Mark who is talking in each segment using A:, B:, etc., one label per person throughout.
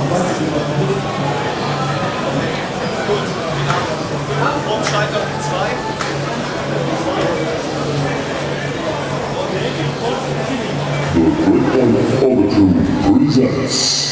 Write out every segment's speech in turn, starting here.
A: Breakpoint Overture presents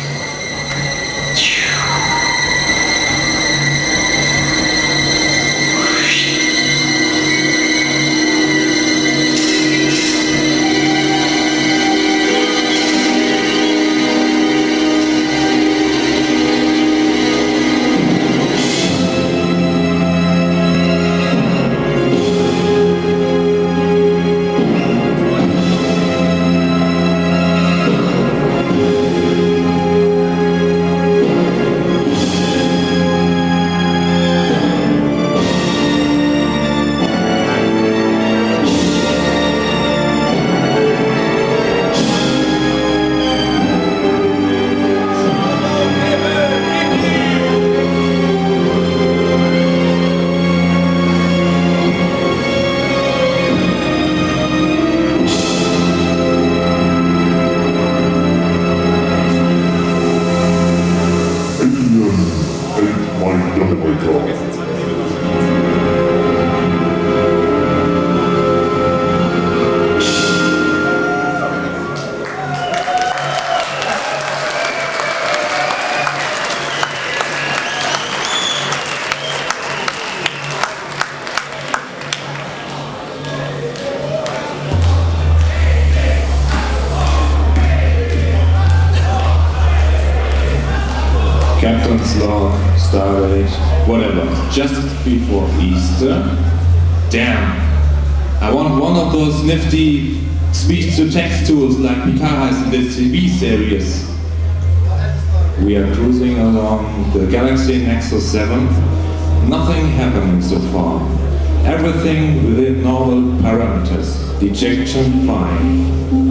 B: Captain's Log, Stardate, whatever, just before Easter. Damn! I want one of those nifty speech-to-text tools like Picard has in the TV series. We are cruising along the Galaxy Nexus 7. Nothing happening so far. Everything within normal parameters. Dejection fine.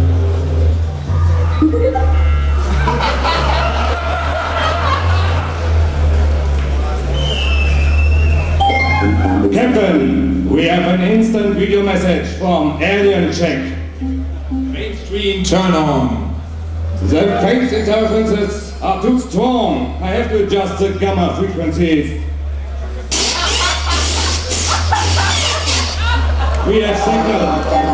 C: Captain, we have an instant video message from Alien Check.
B: Mainstream turn on.
C: The phase interferences are too strong. I have to adjust the gamma frequencies. We have signal.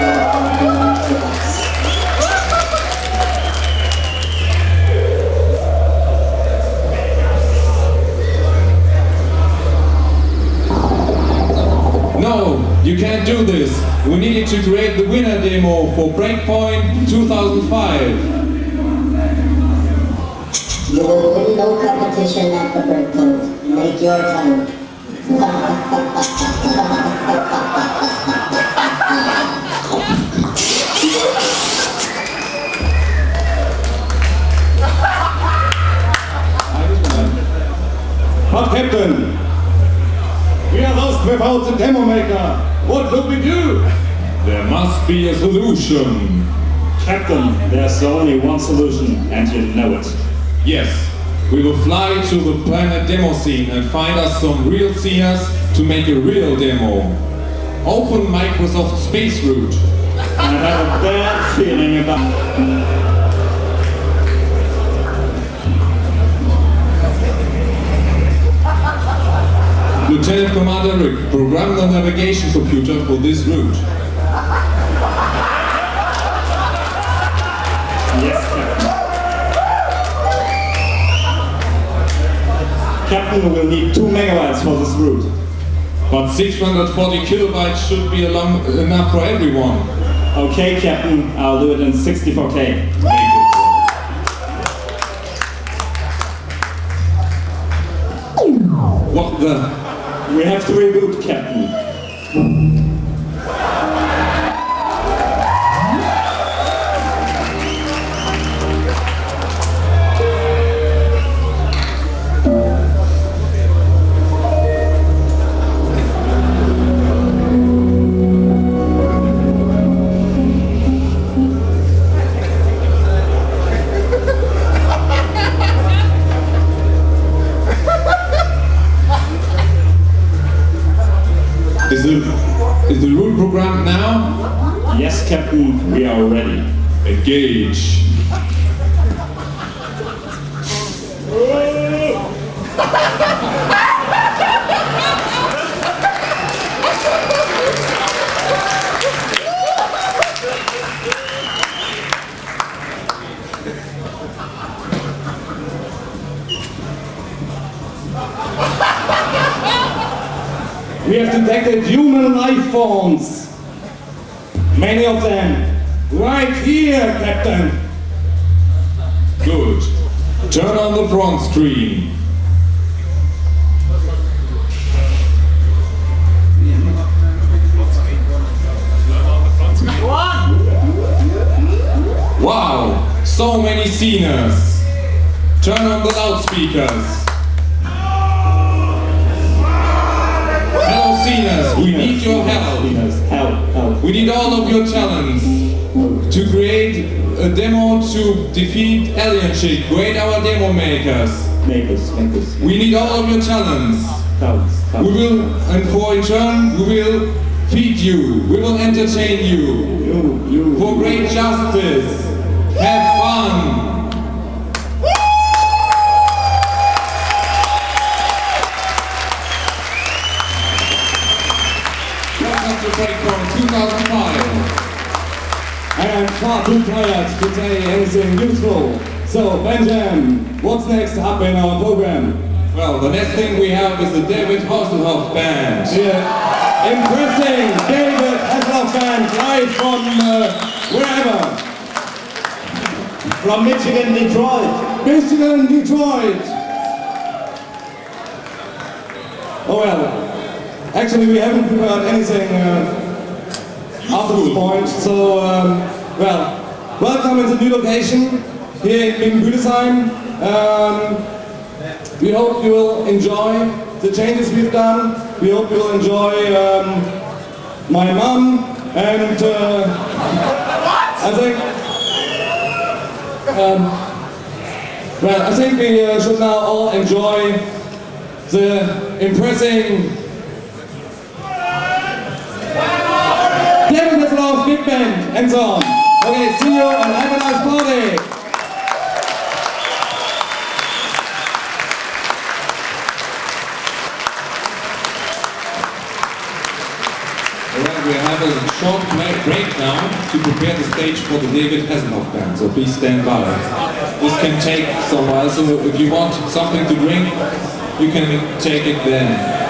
B: No, you can't do this. We needed to create the winner demo for Breakpoint 2005.
D: You will win no competition at the Breakpoint. Make your time.
C: But Captain, we are lost without the demo maker. What could we do?
B: There must be a solution.
E: Captain, there's only one solution, and you know it.
B: Yes, we will fly to the planet demo scene and find us some real sceners to make a real demo. Open Microsoft Space Route.
E: I have a bad feeling about...
B: Lieutenant Commander Rick, program the navigation computer for this route.
E: Yes, Captain. Captain, we will need 2 megabytes for this route.
B: But 640 kilobytes should be enough for everyone.
E: Okay, Captain, I'll do it in 64K.
B: What the...
E: We have to reboot, Captain.
B: Is the route programmed now?
E: Yes, Captain, we are ready.
B: Engage.
C: We have detected human life forms. Many of them. Right here, Captain.
B: Good. Turn on the front screen. Wow, so many sceners. Turn on the loudspeakers. Hello sceners, we need your help.
E: Help.
B: We need all of your talents to create a demo to defeat Alien Chick. Create our demo makers.
E: Make us.
B: We need all of your talents.
E: Talents.
B: We will, and for in turn, we will feed you. We will entertain you.
E: You.
B: For great justice. Have fun. Welcome to Breakpoint 2005.
C: And I'm far too tired to say anything useful. So, Benjamin, what's next up in our program?
B: Well, the next thing we have is the David Hasselhoff Band.
C: Yeah. Impressing David Hasselhoff Band live from wherever.
F: From Michigan, Detroit.
C: Michigan, Detroit. Oh well. Actually, we haven't prepared anything after this point. So, well, welcome to the new location here in Büdesheim. We hope you will enjoy the changes we've done. We hope you will enjoy my mum and I think. Well, I think we should now all enjoy the impressing David Hasselhoff Big Band and so on. Okay, see you and have a nice party.
B: Alright, we have a short break now to prepare the stage for the David Hasselhoff Band, so please stand by. This can take some while, so if you want something to drink, you can take it then.